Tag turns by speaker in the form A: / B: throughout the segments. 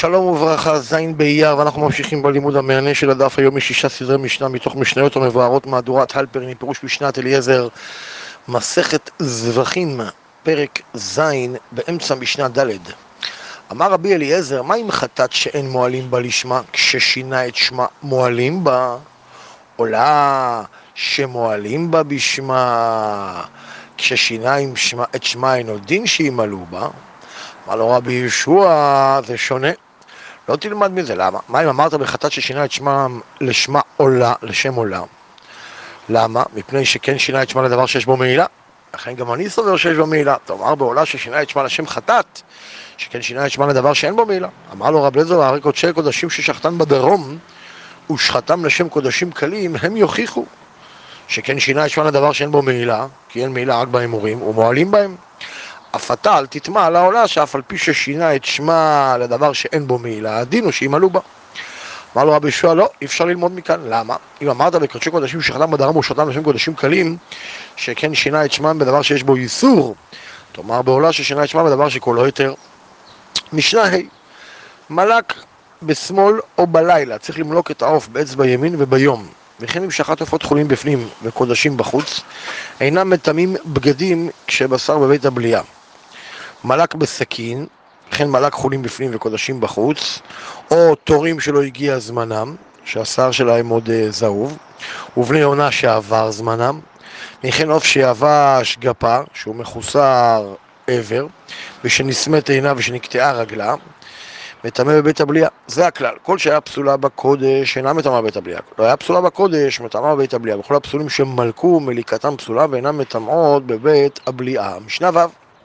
A: שלום וברכה, זין באייר, ואנחנו ממשיכים בלימוד המענה של הדף היומי 6 סדרי משנה מתוך משניות המבוארות מהדורת הלפרין, פירוש משנת אליעזר, מסכת זבחים, פרק זין, באמצע משנה ד'. אמר רבי אליעזר, מה עם חטאת שאין מועלים בה לשמה, כששינה את שמה מועלים בה? עולה שמועלים בה בשמה, כששינה את שמה אין עוד דין שימלאו בה? אמר לו רבי ישוע, זה שונה. לא תלמד מזה, למה? מה אם אמרת בחטאת ששינה את שמה לשמה עולה, לשם עולה? למה? מפני שכן שינה את שמה לדבר שיש בו מעילה. לכן גם אני סובר שיש בו מעילה. תאמר בעולה ששינה את שמה לשם חטאת, שכן שינה את שמה לדבר שאין בו מעילה. אמר לו רב אליעזר, הרי קודשי קודשים ששחטן בדרום ושחטם לשם קודשים קלים, הם יוכיחו שכן שינה את שמה לדבר שאין בו מעילה, כי אין מעילה רק בהימורים ומועלים בהם. אף אתה אל תטמע על העולה שאף על פי ששינה את שמה לדבר שאין בו מעילה, הדין הוא שימלאו בה. אמר לו רבי ישוע, לא, אי אפשר ללמוד מכאן. למה? אם אמרת בקודשי קודשים שחטם בדרום ושחטם לשם קודשים קלים, שכן שינה את שמם בדבר שיש בו איסור, תאמר בעולה ששינה את שמה בדבר שכולו היתר. משנה ה' מלק בשמאל או בלילה צריך למלוק את העוף באצבע ימין וביום, וכן אם שחט עופות חולים בפנים וקודשים בחוץ, אינם מטמאים בגדים כשבשר בבית הבליעה. מלק בסכין, וכן מלק חולים בפנים וקודשים בחוץ, או תורים שלא הגיע זמנם, שהשר שלהם עוד זהוב, ובני עונה שעבר זמנם, וכן עוף שיבש גפה, שהוא מחוסר עבר, ושנסמת עינה ושנקטעה רגלה, מטמא בבית הבליעה. זה הכלל. כל שהיה פסולה בקודש אינה מטמאה בבית הבליעה. לא היה פסולה בקודש, מטמאה בבית הבליעה. וכל הפסולים שמלכו מליקתם פסולה ואינם מטמאות בבית הבליעה. משנה ו'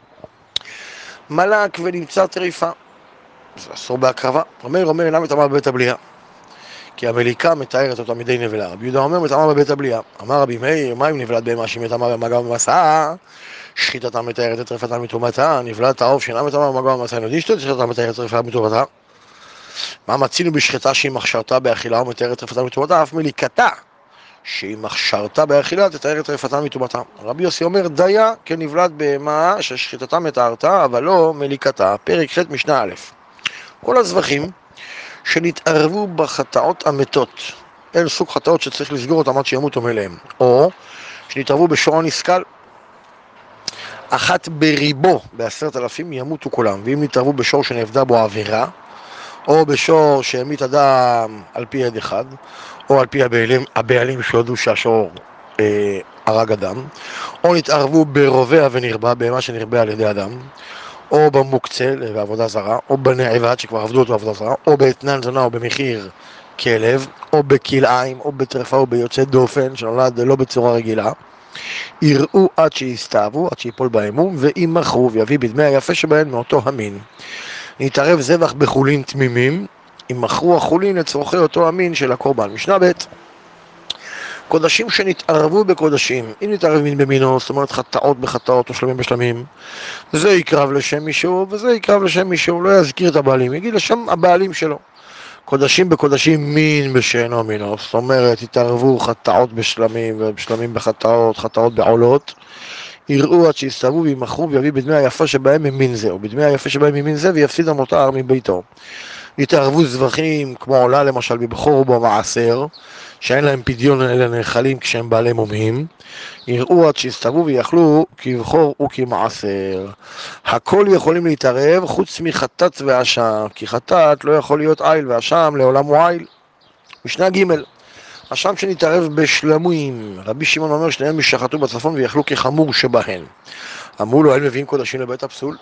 A: מלק ונמצא טריפה, זה אסור בהקרבה. אומר אינה מטמאה בבית הבליעה, כי המליקה מתארת אותה מדי נבלה. רבי יהודה אומר מטמאה בבית הבליעה. אמר רבי מאיר, מה אם נבלת בהמה שהיא מטמאה במגע ובמסע? שחיטתה מתארת את טרפתה מטומאתה. נבלת העוף שאינה מטמאה במגע ובמסע, יודעים שחיטתה מתארת את טרפתה מטומאתה? מה מצינו בשחיטה שהיא מכשרתה באכילה ומתארת את טרפתה מטומאתה? אף מליקתה שהיא מכשרתה באכילה תתאר את טרפתה מטומאתה. רבי יוסי אומר דיה כנבלת בהמה ששחיטתה מתארתה אבל לא מליקתה. פרק ח' משנה א'. כל הזבחים שנתערבו בחטאות המתות, אל סוג חטאות שצריך לסגור אותם עד שימותו מלהם, או שנתערבו בשור הנסכל, אחת בריבו ב10,000 ימותו כולם. ואם נתערבו בשור שנאבדה בו עבירה, או בשור שהמית אדם על פי יד אחד, או על פי הבעלים שהודו שהשור הרג אדם, או נתערבו ברובע ונרבה, בהמה שנרבה על ידי אדם, או במוקצה בעבודה זרה, או בנעבד שכבר עבדו אותו בעבודה זרה, או באתנן זונה או במחיר כלב, או בכלאיים, או בטרפה או ביוצא דופן שנולד לא בצורה רגילה, יראו עד שיסתאבו, עד שיפול באמום, ואם מכרו ויביא בדמי היפה שבהן מאותו המין. נתערב זבח בחולין תמימים, אם מכרו החולין לצורכי אותו המין של הקורבן. משנה ב' קודשים שנתערבו בקודשים, אם נתערב מין במינו, זאת אומרת חטאות בחטאות או שלמים בשלמים, זה יקרב לשם מישהו וזה יקרב לשם מישהו, לא יזכיר את הבעלים, יגיד לשם הבעלים שלו. קודשים בקודשים מין בשאינו מינו, זאת אומרת התערבו חטאות בשלמים ובשלמים בחטאות, חטאות בעולות, יראו עד שיסתבו וימכרו ויביא בדמי היפה שבהם ממין זה, או בדמי היפה שבהם ממין זה ויפסיד המותר מביתו. יתערבו זבחים כמו עולה למשל בבחור ובמעשר, שאין להם פדיון אלא נאכלים כשהם בעלי מומים, יראו עד שיסתבו ויאכלו כבחור וכמעשר. הכל יכולים להתערב חוץ מחטאת ואשם, כי חטאת לא יכול להיות עיל ואשם לעולם הוא עיל. משנה ג' אשם שנתערב בשלמים, רבי שמעון אומר שניהם ישחטו בצפון ויאכלו כחמור שבהן. אמרו לו, אין מביאים קודשים לבית הפסול?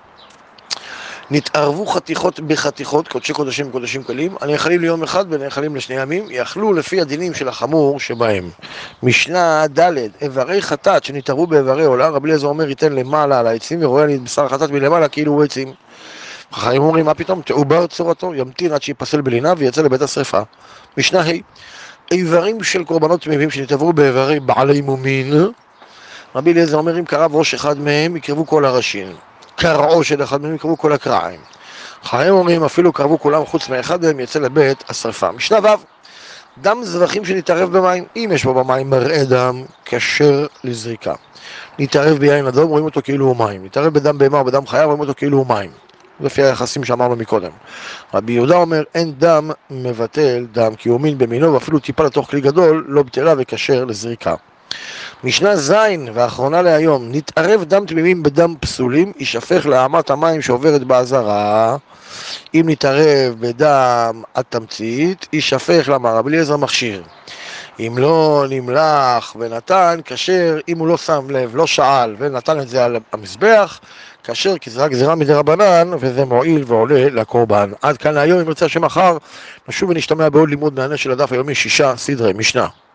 A: נתערבו חתיכות בחתיכות, קודשי קודשים וקודשים קלים, הנאכלים ליום אחד ונאכלים לשני ימים, יאכלו לפי הדינים של החמור שבהם. משנה ד' איברי חטאת שנתערבו באיברי עולה, רבי אליעזר אומר ייתן למעלה על העצים ורואה לי את בשר החטאת מלמעלה כאילו הוא עצים. חכמים אומרים מה פתאום? תעובר צורתו, ימתין עד שיפסל בלינה ויצא לבית השרפה. משנה ה' איברים של קורבנות תמימים שנתעברו באיברי בעלי מומין, רבי אליעזר אומר אם קרב ראש אחד מהם יקרבו כל הראשים, קרעו של אחד מהם יקרבו כל הקרעים. חכמים אומרים אפילו קרבו כולם חוץ מאחד מהם יצא לבית השרפה. משנה ו' דם זבחים שנתערב במים, אם יש בו במים מראה דם כשר לזריקה. נתערב ביין אדום רואים אותו כאילו הוא מים, נתערב בדם בהמה או בדם חיה רואים אותו כאילו הוא מים. לפי היחסים שאמרנו מקודם. רבי יהודה אומר, אין דם מבטל דם, כי הוא מין במינו, ואפילו טיפה לתוך כלי גדול, לא בטלה וכשר לזריקה. משנה זין ואחרונה להיום, נתערב דם תמימים בדם פסולים, יישפך לאמת המים שעוברת בעזרה. אם נתערב בדם עד תמצית, יישפך למר רבי אליעזר מכשיר. אם לא נמלח ונתן, כשר, אם הוא לא שם לב, לא שאל ונתן את זה על המזבח, כשר, כי זה רק גזירה מדי רבנן, וזה מועיל ועולה לקורבן. עד כאן להיום, אם ירצה שמחר נשוב ונשתמע בעוד לימוד מענה של הדף היומי 6 סדרי משנה.